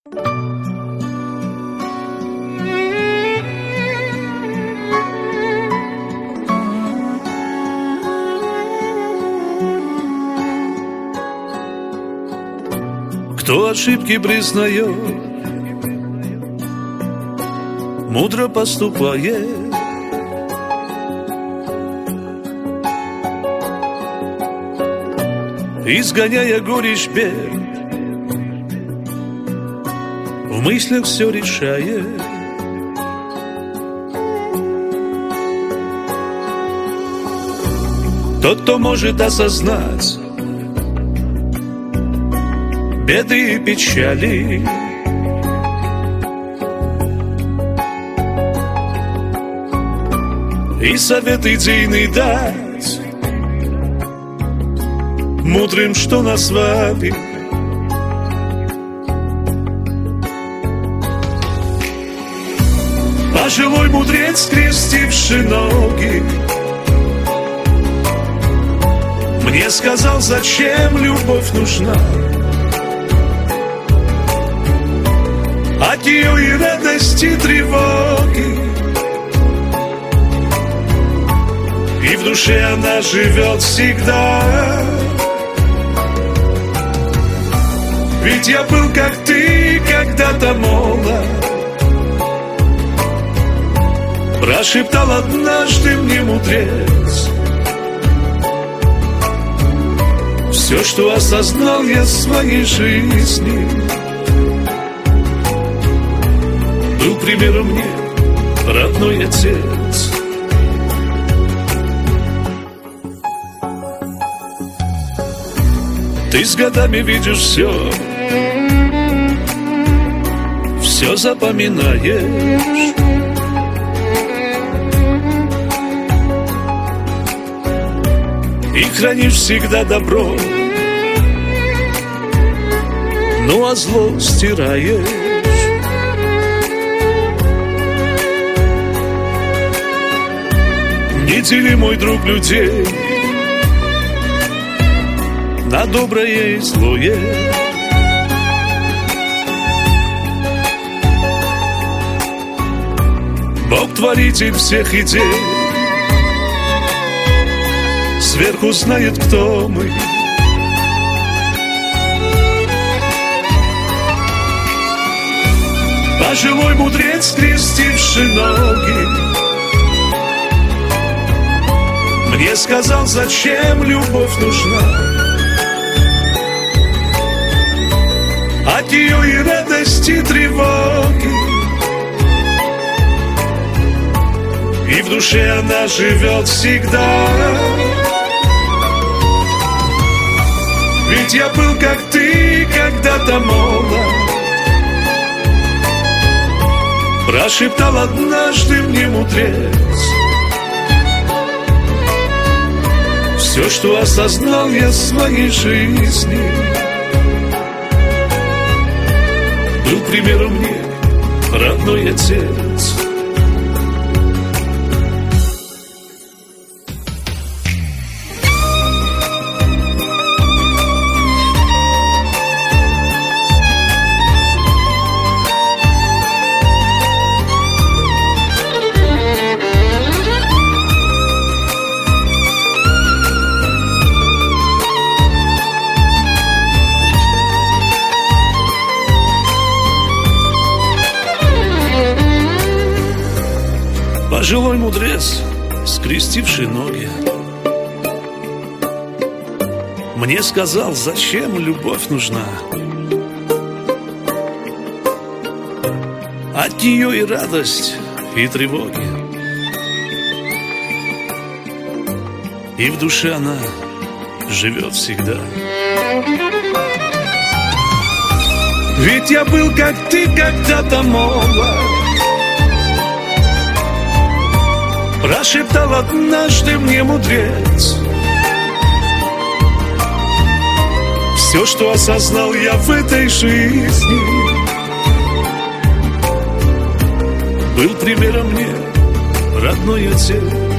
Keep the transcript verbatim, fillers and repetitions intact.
Кто ошибки признает, мудро поступает. Изгоняя горечь бед, в мыслях все решает. Тот, кто может осознать беды и печали, и совет идейный дать мудрым, что нас вабит. Пожилой мудрец, скрестивший ноги, мне сказал, зачем любовь нужна. От ее и радости, и тревоги, и в душе она живет всегда. Ведь я был, как ты, когда-то молод, прошептал однажды мне мудрец. Все, что осознал я в своей жизни, был примером мне родной отец. Ты с годами видишь все, все запоминаешь. И хранишь всегда добро, ну а зло стираешь. Не дели, мой друг, людей на доброе и злое. Бог творитель всех идей, сверху знает, кто мы. Пожилой мудрец, скрестивший ноги, мне сказал, зачем любовь нужна. От ее и радости, и тревоги, и в душе она живет всегда. Ведь я был, как ты, когда-то молод, прошептал однажды мне мудрец. Все, что осознал я в своей жизни, был примером мне родной отец. Пожилой мудрец, скрестивший ноги, мне сказал, зачем любовь нужна. От нее и радость, и тревоги, и в душе она живет всегда. Ведь я был, как ты, когда-то молод, прошептал однажды мне мудрец. Все, что осознал я в этой жизни, был примером мне родной отец.